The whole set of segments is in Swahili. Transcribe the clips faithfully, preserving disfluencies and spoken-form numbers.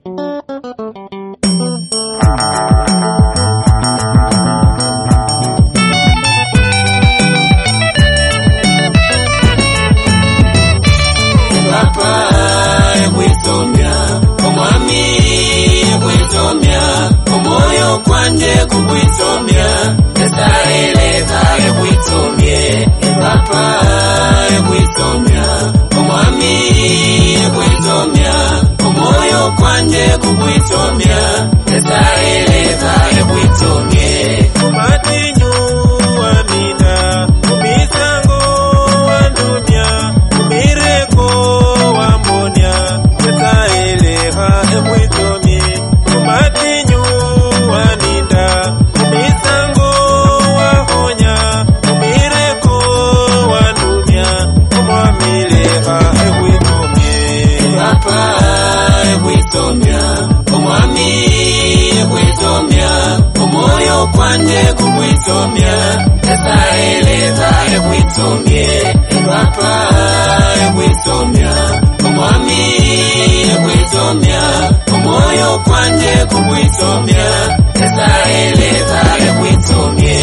Kwanje kubwisomya esaeleza ebwisomye papa ebwisomya omwami ebwisomya omoyo kwanje kubwisomya esaeleza ebwisomye kumatinyu wamina kumisango wandumya kumireko wambonya esaeleza ebwisomye kumatinyu waninda kumisango wahonya kumireko wandumya omwamileha ebwisomye papa ebwisomya omwami ebwisomya omoyo kwanje kubwisomya esaeleza ebwisomye papa ebwisomya omwami ebwisomya omoyo kwanje kubwisomya esaeleza ebwisomye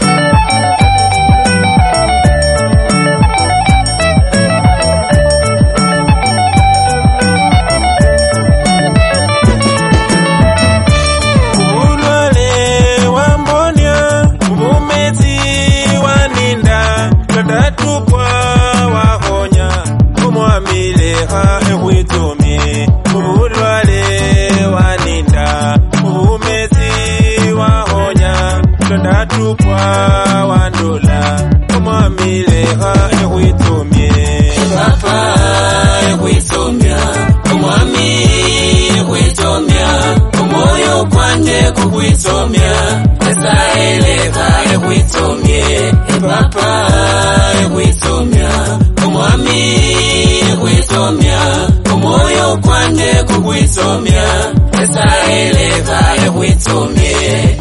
kubwisomya esaeleza ebwisomye papa ebwisomya omwami ebwisomya omoyo kwanje kubwisomya esaeleza ebwisomye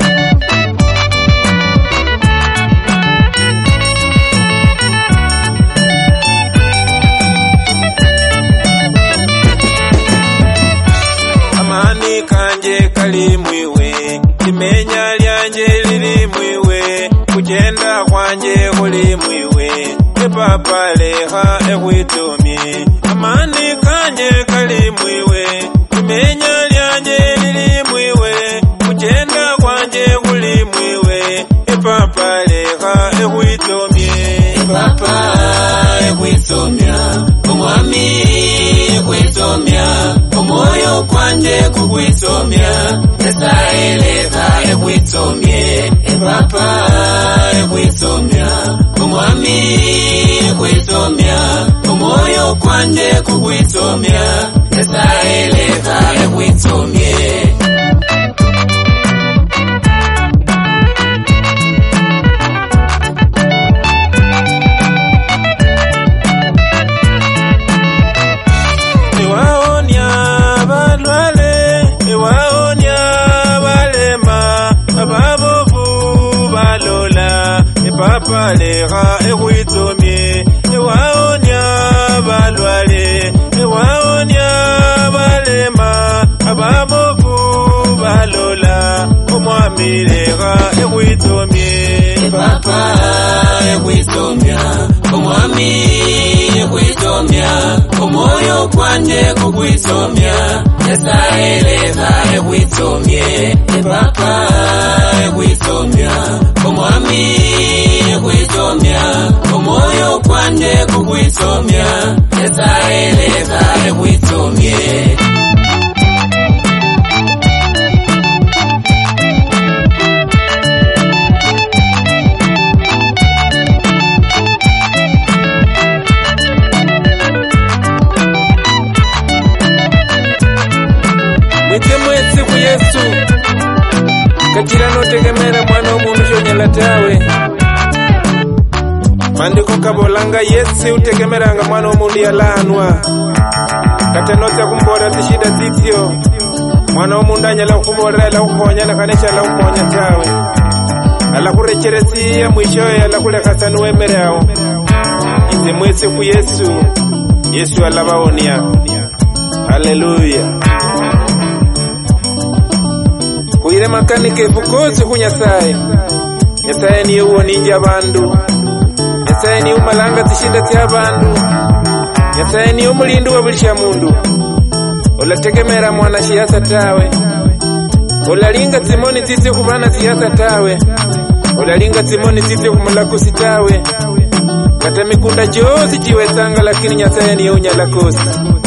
amani kanje kali mwiwe imenya lyanje lili mwiwe kugenda kwanje kuli mwiwe papa leha ebwisomye amani kanje kali mwiwe imenya lyanje lili mwiwe kugenda kwanje kuli mwiwe papa leha ebwisomye papa ebwisomya omwami ebwisomya omoyo kwanje kubwisomya esaeleza ebwisomye papa ebwisomya omwami ebwisomya omoyo kwanje kubwisomya esaeleza ebwisomye papa leha ebwisomye ewaonya balwale ewaonya balema ababovu balola omwami leha ebwisomye papa ebwisomya omwami ebwisomya omoyo kwanje kubwisomya esaeleza ebwisomye papa ebwisomya omwami ebwisomya omoyo kwanje kubwisomya esaeleza ebwisomye mwitse ku Yesu kachira notegemera mwana w'umuntu shonyela tawe mandiko kabolanga Yesu utegemeranga mwana w'umuntu yalanwa katenoza kumbora tishida titio mwana w'umuntu anyala kumborera la kukonya na kanesha la kukonya tawe ala kurecheresia mwishowe ala kuleka sanu wemerao ize mwese ku Yesu Yesu alabaonia haleluya makanike fukosi ku Nyasaye. Nyasaye niyo uwoninja bandu. Nyasaye niyo umalanga zishida zya bandu. Nyasaye niyo umulindu wa bulisha mundu. Olategemera mwana siasa tawe. Olalinga zimoni zizio kubana siasa tawe. Olalinga zimoni zizio kumulakusi tawe. Kata mikunda josi jiwezanga lakini Nyasaye niyo unyalakosi.